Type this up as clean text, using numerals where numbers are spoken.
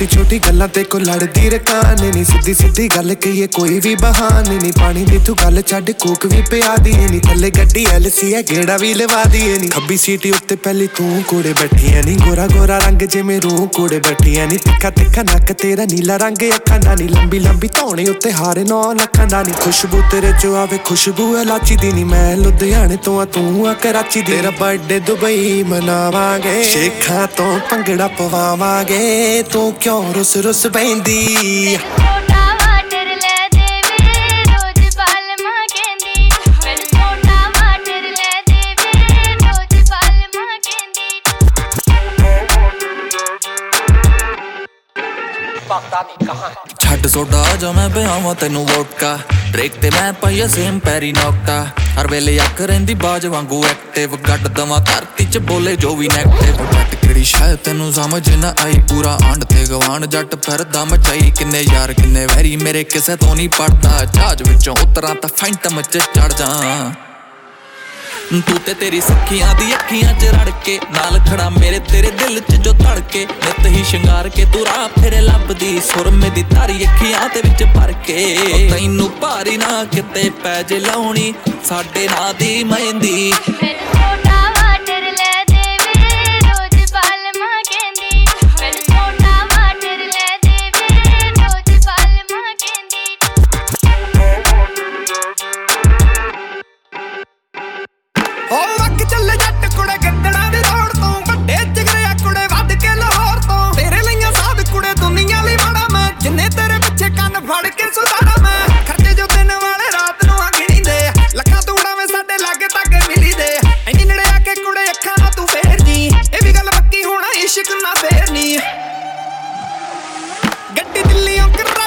छोटी छोटी गल्लां ते को लड़दी रकाने नी सीधी सीधी गल कहिए कोई भी बहाने नी पानी दी तू गल छड्ड कोक भी पिया दिए नी थल्ले गड्डी LC है गेड़ा भी लवा दिए नी खब्बी सीटी उत्ते पहली तू कोड़े बैठी है नी गोरा गोरा रंग जिवें रूह कोड़े बैठी है नी तिखा तिखा नक तेरा नीला रंग अखां दा नी लंबी लंबी धौणे उत्ते हारे 9 लखां दा नी खुशबू तेरे चो आवे खुशबू इलाची दी नी मैं लुधियाने तो आ तू आ कराची दी तेरा बर्थडे दुबई मनावांगे शेखां तो भंगड़ा पवावांगे तू क्यों रुस रुस पैंदी छड्ड सोडा जा मैं पियावां तैनू वोडका ब्रेक ते मैं पाइया सेम पैरी नोकटा हर वेले अख रहिंदी बाज वांगू एक्टिव गड्ड दवां धरती च बोले जो भी नेगेटिव जट केड़ी शायद तैनू समझ ना आई पूरा आंड ते गवान जट फिरदा मचाई किन्ने यार किन्ने वैरी मेरे किसे तो नहीं पड़दा जहाज विचों उतरां तां फैंटम च चढ़ जा तू ते तेरी सखियां दी अखियां च रड़ के नाल खड़ा मेरे तेरे दिल च जो धड़के नित ही शंगार के तू राह फिरे लभदी सुरमे दी तारी अखियां ते विच भर के तैनू भारी ना किते पै जे लाउणी साडे नां दी मेहंदी ਚੱਲ ਜੱਟ ਕੁੜੇ ਗੱਡਣਾ ਦੀ ਦੌੜ ਤੋਂ ਵੱਡੇ ਜਿਗਰਿਆ ਕੁੜੇ ਵੱਧ ਕੇ ਲਾਹੌਰ ਤੋਂ ਤੇਰੇ ਲਈਆਂ ਸਾਧ ਕੁੜੇ ਦੁਨੀਆ ਲਈ ਮਾੜਾ ਮੈਂ ਜਿੰਨੇ ਤੇਰੇ ਪਿੱਛੇ ਕੰਨ ਫੜ ਕੇ ਸੁਧਾਰਾ ਮੈਂ ਖਰਚੇ ਜੋ ਦਿਨ ਵਾਲੇ ਰਾਤ ਨੂੰ ਗਿਣੀ ਦੇ ਲੱਖਾਂ ਤੂੜਾ ਮੈਂ ਸਾਡੇ ਲਾਗੇ ਤੱਕ ਮਿਲੀ ਦੇ ਇੰਨੀ ਨੇੜੇ ਆ ਕੇ ਕੁੜੇ ਅੱਖਾਂ ਨਾਲ ਤੂੰ ਫੇਰ ਜੀ ਇਹ ਵੀ ਗੱਲ ਪੱਕੀ ਹੋਣਾ ਇਸ਼ਕ ਨਾ ਫੇਰ ਨੀ ਗੱਡੀ ਦਿੱਲੀੋਂ